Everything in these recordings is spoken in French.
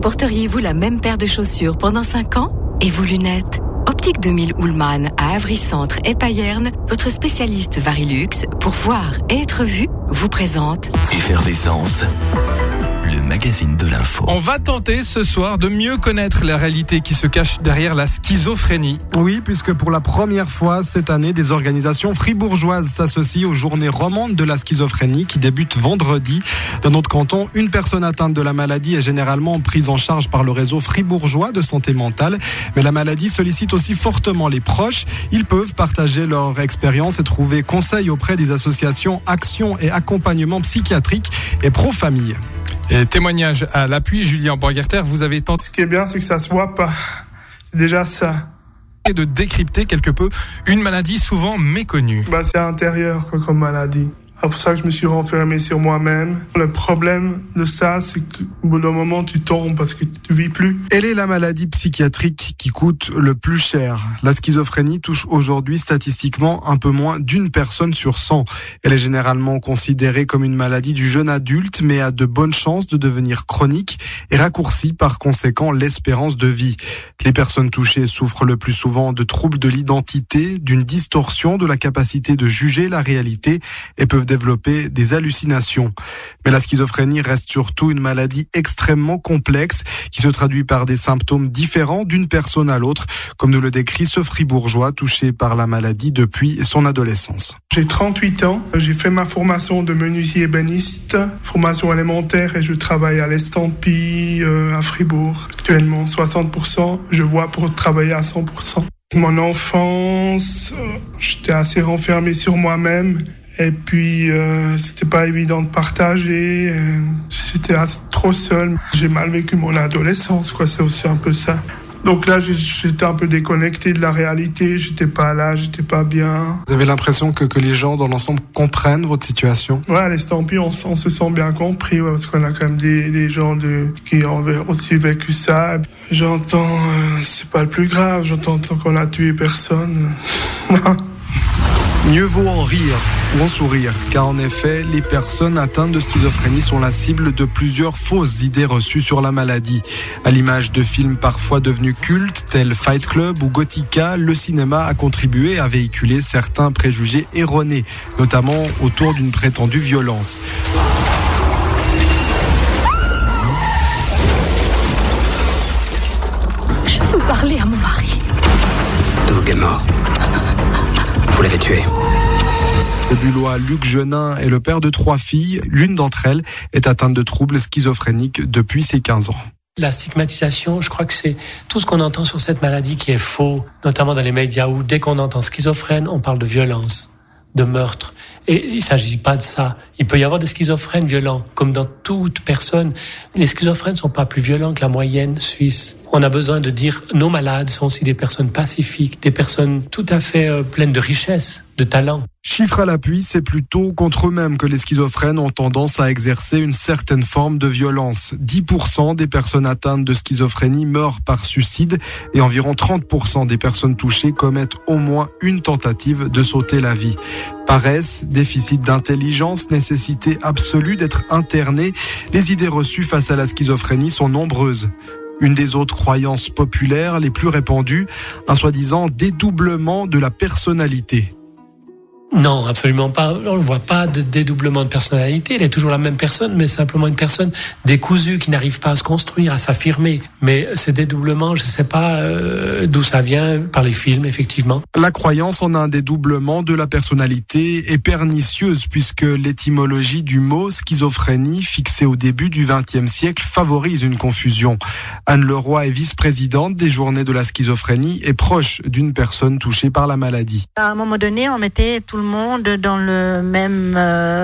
Porteriez-vous la même paire de chaussures pendant 5 ans? Et vos lunettes? Optique 2000 Ullmann à Avry-Centre et Payerne, votre spécialiste Varilux, pour voir et être vu, vous présente Effervescence, le magazine de l'info. On va tenter ce soir de mieux connaître la réalité qui se cache derrière la schizophrénie. Oui, puisque pour la première fois cette année, des organisations fribourgeoises s'associent aux journées romandes de la schizophrénie qui débutent vendredi. Dans notre canton, une personne atteinte de la maladie est généralement prise en charge par le réseau fribourgeois de santé mentale. Mais la maladie sollicite aussi fortement les proches. Ils peuvent partager leur expérience et trouver conseil auprès des associations Action et Accompagnement Psychiatrique et Pro-Famille. Et témoignage à l'appui, Julien Borgerter, vous avez tenté... Ce qui est bien, c'est que ça se voit pas. C'est déjà ça. ...de décrypter quelque peu une maladie souvent méconnue. C'est intérieur comme maladie. C'est pour ça que je me suis renfermé sur moi-même. Le problème de ça, c'est qu'au bout d'un moment, tu tombes parce que tu vis plus. Elle est la maladie psychiatrique qui coûte le plus cher. La schizophrénie touche aujourd'hui statistiquement un peu moins d'une personne sur 100. Elle est généralement considérée comme une maladie du jeune adulte, mais a de bonnes chances de devenir chronique et raccourcit par conséquent l'espérance de vie. Les personnes touchées souffrent le plus souvent de troubles de l'identité, d'une distorsion de la capacité de juger la réalité et peuvent développer des hallucinations. Mais la schizophrénie reste surtout une maladie extrêmement complexe qui se traduit par des symptômes différents d'une personne à l'autre, comme nous le décrit ce fribourgeois touché par la maladie depuis son adolescence. J'ai 38 ans, j'ai fait ma formation de menuisier ébéniste, formation élémentaire, et je travaille à l'Estampille à Fribourg. Actuellement, 60%, je vois pour travailler à 100%. Mon enfance, j'étais assez renfermé sur moi-même. Et puis, c'était pas évident de partager. J'étais trop seul. J'ai mal vécu mon adolescence, quoi. C'est aussi un peu ça. Donc là, j'étais un peu déconnecté de la réalité. J'étais pas là, j'étais pas bien. Vous avez l'impression que les gens dans l'ensemble comprennent votre situation? Ouais, à l'Estampille, on se sent bien compris, ouais, parce qu'on a quand même des gens qui ont aussi vécu ça. J'entends, c'est pas le plus grave. J'entends qu'on a tué personne. Mieux vaut en rire ou en sourire, car en effet, les personnes atteintes de schizophrénie sont la cible de plusieurs fausses idées reçues sur la maladie. À l'image de films parfois devenus cultes, tels Fight Club ou Gothica, le cinéma a contribué à véhiculer certains préjugés erronés, notamment autour d'une prétendue violence. Je veux parler à mon mari. Doug est mort. Vous l'avez tué. Le Bullois Luc Genin est le père de 3 filles. L'une d'entre elles est atteinte de troubles schizophréniques depuis ses 15 ans. La stigmatisation, je crois que c'est tout ce qu'on entend sur cette maladie qui est faux, notamment dans les médias où dès qu'on entend schizophrène, on parle de violence, de meurtre. Et il ne s'agit pas de ça. Il peut y avoir des schizophrènes violents, comme dans toute personne. Les schizophrènes ne sont pas plus violents que la moyenne suisse. On a besoin de dire nos malades sont aussi des personnes pacifiques, des personnes tout à fait pleines de richesse, de talent. Chiffre à l'appui, c'est plutôt contre eux-mêmes que les schizophrènes ont tendance à exercer une certaine forme de violence. 10% des personnes atteintes de schizophrénie meurent par suicide et environ 30% des personnes touchées commettent au moins une tentative de sauter la vie. Paresse, déficit d'intelligence, nécessité absolue d'être interné, les idées reçues face à la schizophrénie sont nombreuses. Une des autres croyances populaires les plus répandues, un soi-disant dédoublement de la personnalité. Non, absolument pas. On ne voit pas de dédoublement de personnalité. Elle est toujours la même personne, mais simplement une personne décousue qui n'arrive pas à se construire, à s'affirmer. Mais ces dédoublements, je ne sais pas d'où ça vient, par les films, effectivement. La croyance en un dédoublement de la personnalité est pernicieuse puisque l'étymologie du mot schizophrénie, fixée au début du XXe siècle, favorise une confusion. Anne Leroy est vice-présidente des Journées de la schizophrénie et proche d'une personne touchée par la maladie. À un moment donné, on mettait tout le monde dans le même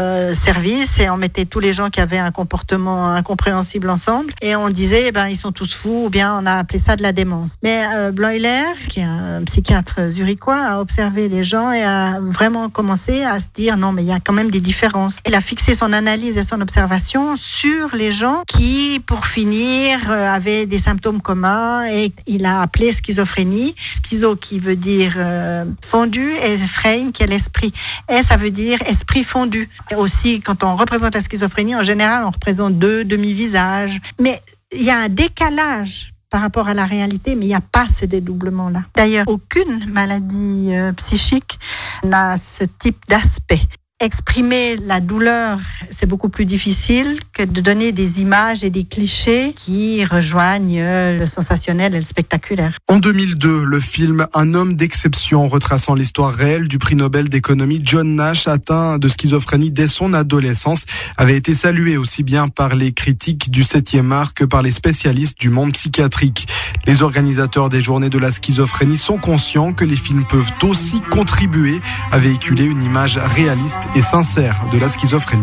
service et on mettait tous les gens qui avaient un comportement incompréhensible ensemble et on disait ils sont tous fous ou bien on a appelé ça de la démence. Mais Bleuler, qui est un psychiatre zurichois, a observé les gens et a vraiment commencé à se dire non mais il y a quand même des différences. Il a fixé son analyse et son observation sur les gens qui, pour finir, avaient des symptômes communs et il a appelé schizophrénie, schizo qui veut dire fondu et phrein qui est l'esprit. Et ça veut dire esprit fondu. Et aussi, quand on représente la schizophrénie, en général, on représente 2 demi-visages. Mais Il y a un décalage par rapport à la réalité, mais il n'y a pas ce dédoublement-là. D'ailleurs, aucune maladie psychique n'a ce type d'aspect. Exprimer la douleur, c'est beaucoup plus difficile que de donner des images et des clichés qui rejoignent le sensationnel et le spectaculaire. En 2002, le film Un homme d'exception, retraçant l'histoire réelle du prix Nobel d'économie John Nash, atteint de schizophrénie dès son adolescence, avait été salué aussi bien par les critiques du 7e art que par les spécialistes du monde psychiatrique. Les organisateurs des journées de la schizophrénie sont conscients que les films peuvent aussi contribuer à véhiculer une image réaliste et sincère de la schizophrénie.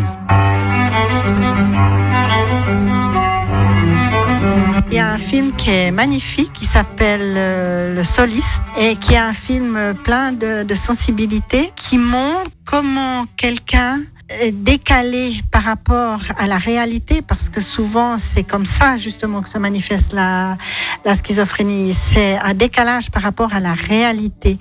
Il y a un film qui est magnifique, qui s'appelle Le Soliste, et qui est un film plein de sensibilité, qui montre comment quelqu'un est décalé par rapport à la réalité, parce que souvent c'est comme ça justement que se manifeste la schizophrénie. C'est un décalage par rapport à la réalité.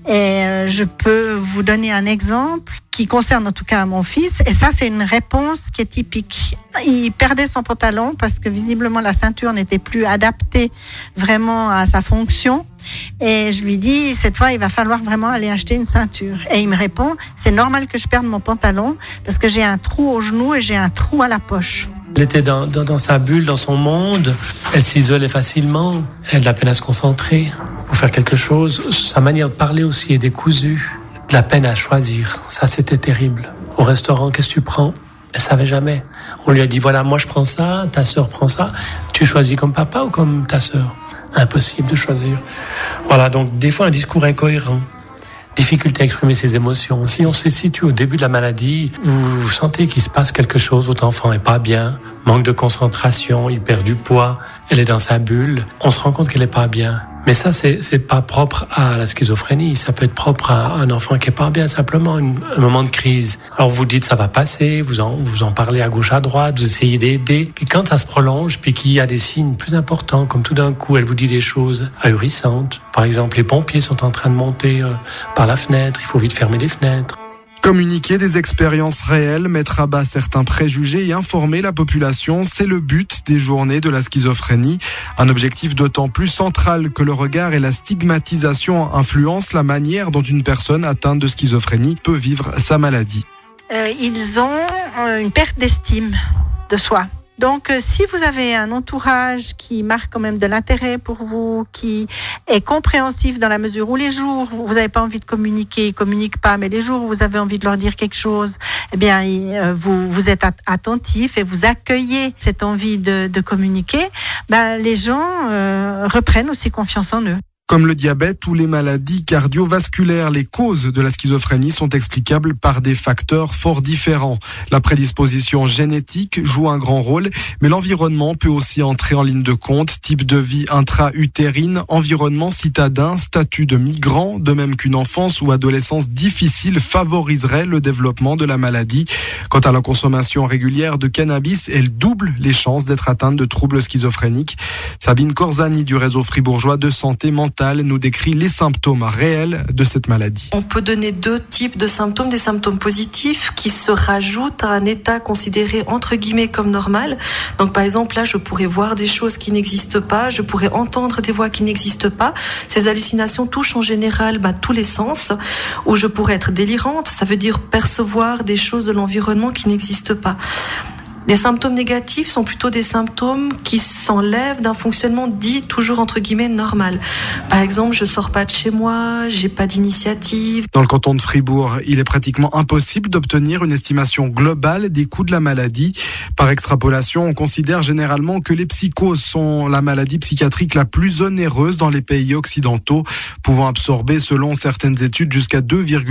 Et je peux vous donner un exemple qui concerne en tout cas mon fils, et ça c'est une réponse qui est typique. Il perdait son pantalon parce que visiblement la ceinture n'était plus adaptée vraiment à sa fonction. Et je lui dis, cette fois, il va falloir vraiment aller acheter une ceinture. Et il me répond, c'est normal que je perde mon pantalon parce que j'ai un trou au genou et j'ai un trou à la poche. Elle était dans sa bulle, dans son monde. Elle s'isolait facilement. Elle a de la peine à se concentrer pour faire quelque chose. Sa manière de parler aussi est décousue. De la peine à choisir. Ça, c'était terrible. Au restaurant, qu'est-ce que tu prends ? Elle savait jamais. On lui a dit, voilà, moi je prends ça, ta sœur prend ça. Tu choisis comme papa ou comme ta sœur ? Impossible de choisir. Voilà, donc des fois un discours incohérent. Difficulté à exprimer ses émotions. Si on se situe au début de la maladie, vous sentez qu'il se passe quelque chose, votre enfant est pas bien, manque de concentration, il perd du poids, elle est dans sa bulle, on se rend compte qu'elle est pas bien. Mais ça, c'est pas propre à la schizophrénie. Ça peut être propre à un enfant qui est pas bien, simplement un moment de crise. Alors vous dites ça va passer, vous en parlez à gauche, à droite, vous essayez d'aider. Puis quand ça se prolonge, puis qu'il y a des signes plus importants, comme tout d'un coup, elle vous dit des choses ahurissantes. Par exemple, les pompiers sont en train de monter par la fenêtre, il faut vite fermer les fenêtres. Communiquer des expériences réelles, mettre à bas certains préjugés et informer la population, c'est le but des journées de la schizophrénie. Un objectif d'autant plus central que le regard et la stigmatisation influencent la manière dont une personne atteinte de schizophrénie peut vivre sa maladie. Ils ont une perte d'estime de soi. Donc, si vous avez un entourage qui marque quand même de l'intérêt pour vous, qui est compréhensif dans la mesure où les jours où vous n'avez pas envie de communiquer, ils communiquent pas, mais les jours où vous avez envie de leur dire quelque chose, eh bien, vous êtes attentif et vous accueillez cette envie de communiquer, les gens reprennent aussi confiance en eux. Comme le diabète ou les maladies cardiovasculaires, les causes de la schizophrénie sont explicables par des facteurs fort différents. La prédisposition génétique joue un grand rôle, mais l'environnement peut aussi entrer en ligne de compte. Type de vie intra-utérine, environnement citadin, statut de migrant, de même qu'une enfance ou adolescence difficile favoriserait le développement de la maladie. Quant à la consommation régulière de cannabis, elle double les chances d'être atteinte de troubles schizophréniques. Sabine Corzani du réseau fribourgeois de santé mentale nous décrit les symptômes réels de cette maladie. On peut donner deux types de symptômes, des symptômes positifs qui se rajoutent à un état considéré entre guillemets comme normal. Donc par exemple là, je pourrais voir des choses qui n'existent pas, je pourrais entendre des voix qui n'existent pas. Ces hallucinations touchent en général tous les sens, où je pourrais être délirante, ça veut dire percevoir des choses de l'environnement qui n'existent pas. Les symptômes négatifs sont plutôt des symptômes qui s'enlèvent d'un fonctionnement dit toujours entre guillemets normal. Par exemple, je sors pas de chez moi, j'ai pas d'initiative. Dans le canton de Fribourg, il est pratiquement impossible d'obtenir une estimation globale des coûts de la maladie. Par extrapolation, on considère généralement que les psychoses sont la maladie psychiatrique la plus onéreuse dans les pays occidentaux, pouvant absorber, selon certaines études, jusqu'à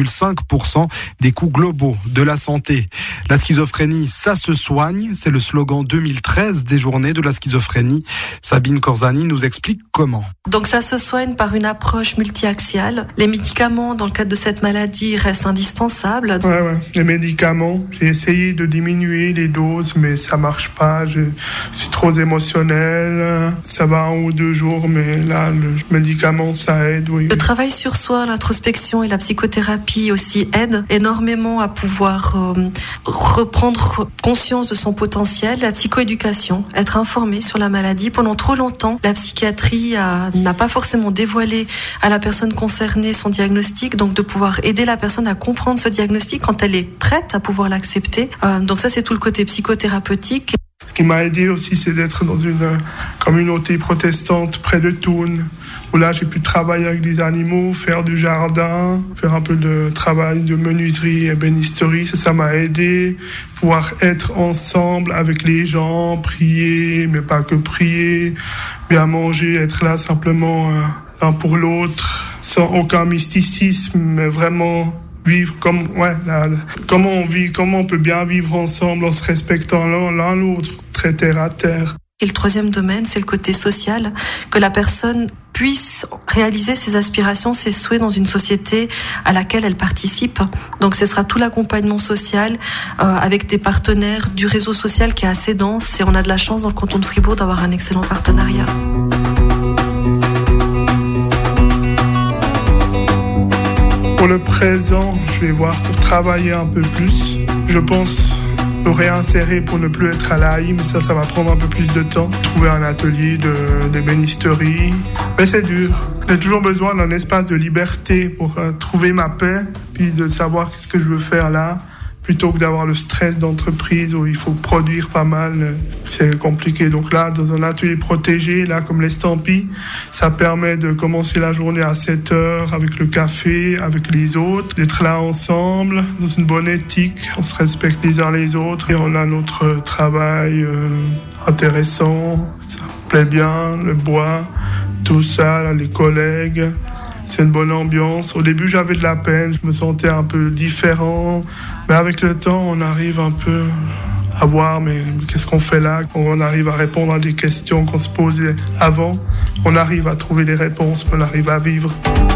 2,5% des coûts globaux de la santé. La schizophrénie, ça se soigne. C'est le slogan 2013 des journées de la schizophrénie. Sabine Corzani nous explique comment. Donc ça se soigne par une approche multi-axiale. Les médicaments dans le cadre de cette maladie restent indispensables. Ouais. Les médicaments, j'ai essayé de diminuer les doses, mais ça marche pas. Je suis trop émotionnel. Ça va 1 ou 2 jours, mais là, le médicament, ça aide, oui. Le travail sur soi, l'introspection et la psychothérapie aussi aident énormément à pouvoir reprendre conscience de son son potentiel, la psychoéducation, être informé sur la maladie. Pendant trop longtemps, la psychiatrie n'a pas forcément dévoilé à la personne concernée son diagnostic, donc de pouvoir aider la personne à comprendre ce diagnostic quand elle est prête à pouvoir l'accepter. Donc ça, c'est tout le côté psychothérapeutique. Ce qui m'a aidé aussi, c'est d'être dans une communauté protestante près de Thun, où là j'ai pu travailler avec des animaux, faire du jardin, faire un peu de travail de menuiserie et ébénisterie. Ça m'a aidé, pouvoir être ensemble avec les gens, prier, mais pas que prier, bien manger, être là simplement l'un pour l'autre, sans aucun mysticisme, mais vraiment vivre comment on vit, comment on peut bien vivre ensemble en se respectant l'un l'autre, très terre à terre. Et le troisième domaine, c'est le côté social, que la personne puisse réaliser ses aspirations, ses souhaits dans une société à laquelle elle participe. Donc ce sera tout l'accompagnement social avec des partenaires du réseau social qui est assez dense, et on a de la chance dans le canton de Fribourg d'avoir un excellent partenariat. Pour le présent, je vais voir pour travailler un peu plus. Je pense me réinsérer pour ne plus être à l'AI, mais ça va prendre un peu plus de temps. Trouver un atelier d'ébénisterie. Mais c'est dur. J'ai toujours besoin d'un espace de liberté pour trouver ma paix, puis de savoir qu'est-ce que je veux faire là, plutôt que d'avoir le stress d'entreprise où il faut produire pas mal. C'est compliqué. Donc là, dans un atelier protégé, là, comme l'Estampie, ça permet de commencer la journée à 7h avec le café, avec les autres, d'être là ensemble, dans une bonne éthique. On se respecte les uns les autres et on a notre travail intéressant. Ça me plaît bien, le bois, tout ça, là, les collègues. C'est une bonne ambiance. Au début, j'avais de la peine. Je me sentais un peu différent. Mais avec le temps, on arrive un peu à voir, mais qu'est-ce qu'on fait là? On arrive à répondre à des questions qu'on se posait avant. On arrive à trouver les réponses, on arrive à vivre.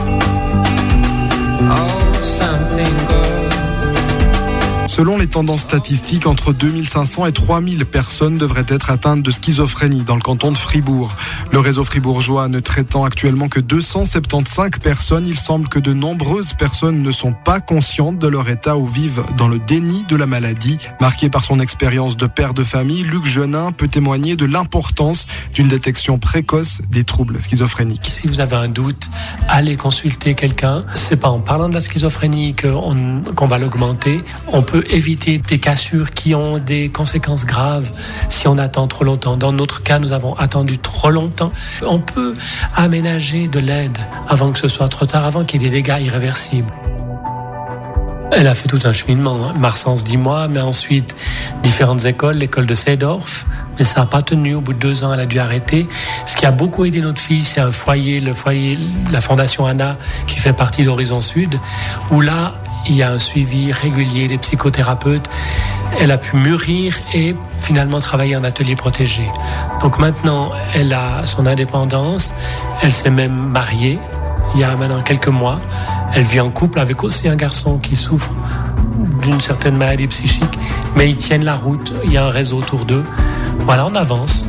Selon les tendances statistiques, entre 2500 et 3000 personnes devraient être atteintes de schizophrénie dans le canton de Fribourg. Le réseau fribourgeois ne traitant actuellement que 275 personnes, il semble que de nombreuses personnes ne sont pas conscientes de leur état ou vivent dans le déni de la maladie. Marqué par son expérience de père de famille, Luc Genin peut témoigner de l'importance d'une détection précoce des troubles schizophréniques. Si vous avez un doute, allez consulter quelqu'un. C'est pas en parlant de la schizophrénie qu'on va l'augmenter. On peut éviter des cassures qui ont des conséquences graves si on attend trop longtemps. Dans notre cas, nous avons attendu trop longtemps. On peut aménager de l'aide avant que ce soit trop tard, avant qu'il y ait des dégâts irréversibles. Elle a fait tout un cheminement, Marsens 10 mois, mais ensuite différentes écoles, l'école de Seedorf, mais ça n'a pas tenu. Au bout de 2 ans, elle a dû arrêter. Ce qui a beaucoup aidé notre fille, c'est un foyer, la Fondation Anna, qui fait partie d'Horizon Sud, où là, il y a un suivi régulier des psychothérapeutes. Elle a pu mûrir et finalement travailler en atelier protégé. Donc maintenant, elle a son indépendance. Elle s'est même mariée il y a maintenant quelques mois. Elle vit en couple avec aussi un garçon qui souffre d'une certaine maladie psychique. Mais ils tiennent la route. Il y a un réseau autour d'eux. Voilà, on avance.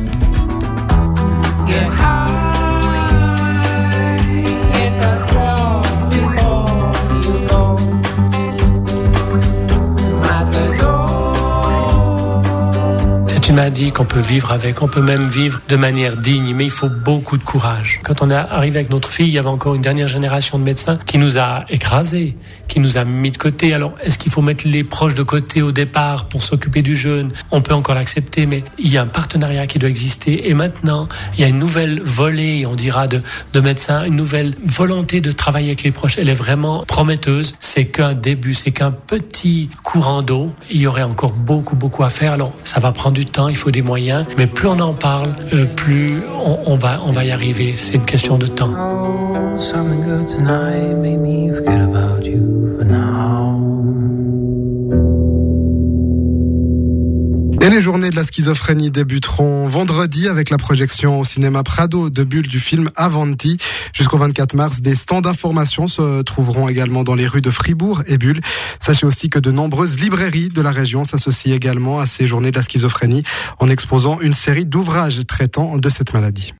Tu m'as dit qu'on peut vivre avec, on peut même vivre de manière digne, mais il faut beaucoup de courage. Quand on est arrivé avec notre fille, il y avait encore une dernière génération de médecins qui nous a écrasés, qui nous a mis de côté. Alors, est-ce qu'il faut mettre les proches de côté au départ pour s'occuper du jeune? On peut encore l'accepter, mais il y a un partenariat qui doit exister. Et maintenant, il y a une nouvelle volée, on dira, de médecins, une nouvelle volonté de travailler avec les proches. Elle est vraiment prometteuse. C'est qu'un début, c'est qu'un petit courant d'eau. Il y aurait encore beaucoup à faire. Alors, ça va prendre du temps. Il faut des moyens, mais plus on en parle, plus on va y arriver. C'est une question de temps. Et les journées de la schizophrénie débuteront vendredi avec la projection au cinéma Prado de Bulle du film Avanti. Jusqu'au 24 mars, des stands d'information se trouveront également dans les rues de Fribourg et Bulle. Sachez aussi que de nombreuses librairies de la région s'associent également à ces journées de la schizophrénie en exposant une série d'ouvrages traitant de cette maladie.